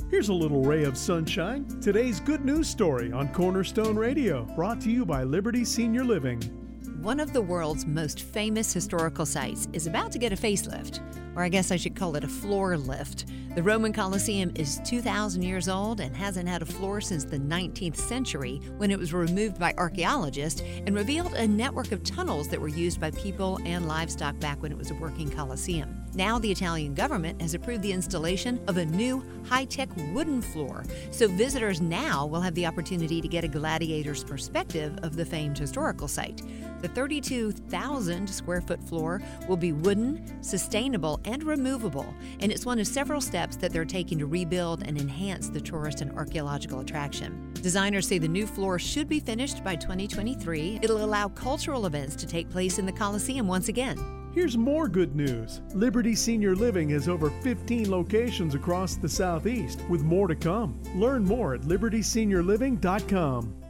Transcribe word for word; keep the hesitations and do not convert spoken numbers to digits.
Here's a little ray of sunshine. Today's good news story on Cornerstone Radio, brought to you by Liberty Senior Living. One of the world's most famous historical sites is about to get a facelift, or I guess I should call it a floor lift. The Roman Colosseum is two thousand years old and hasn't had a floor since the nineteenth century, when it was removed by archaeologists and revealed a network of tunnels that were used by people and livestock back when it was a working Colosseum. Now the Italian government has approved the installation of a new high-tech wooden floor, so visitors now will have the opportunity to get a gladiator's perspective of the famed historical site. The thirty-two thousand square foot floor will be wooden, sustainable, and removable, and it's one of several steps that they're taking to rebuild and enhance the tourist and archaeological attraction. Designers say the new floor should be finished by twenty twenty-three. It'll allow cultural events to take place in the Colosseum once again. Here's more good news. Liberty Senior Living has over fifteen locations across the Southeast, with more to come. Learn more at liberty senior living dot com.